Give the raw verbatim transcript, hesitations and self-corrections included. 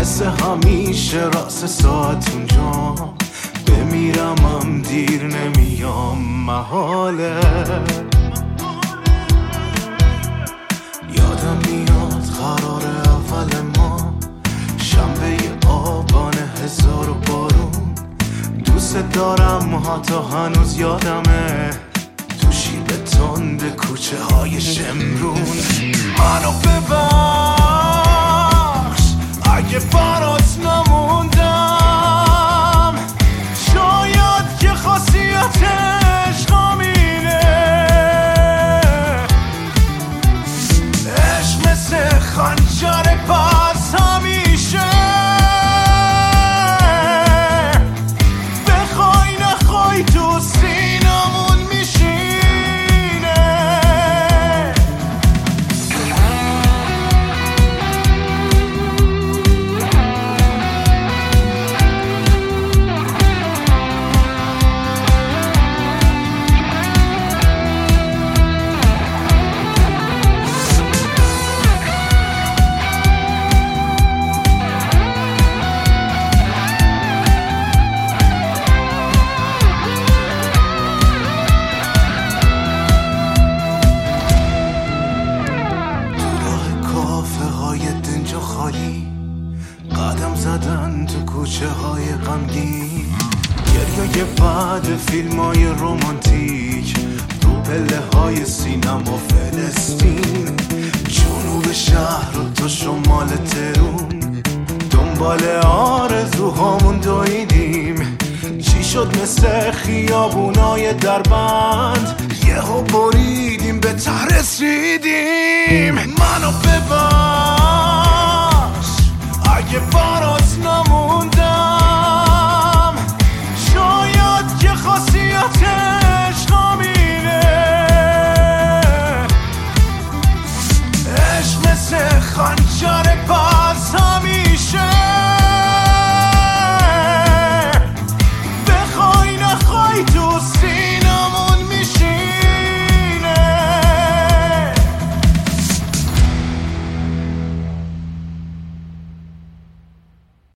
مثل همیشه راست ساعت اونجا بمیرم هم دیر نمیام محاله. یادم میاد قرار اول ما شنبه آبان هزار و بارون، دوست دارم حتی هنوز یادمه تو شیب تند کوچه های شمرون. منو ببخش اگه برات نموندم، شاید که خاصیت عشقم اینه، عشق مثل خنجر پس همیشه بخوای نخوای تو سینمون میشینه. قدم زدن تو کوچه های غمگین، گریه بعد فیلم های رومانتیک رو پله های سینما فلسطین، جنوب شهر و تو شمال تهرون دنبال آرزوهامون دویدیم. چی شد مثل خیابونای دربند یهو بریدیم به ته رسیدیم. منو ببخش اگه برات نموندم، شاید که خاصیت عشقم اینه، عشق مثل خنجر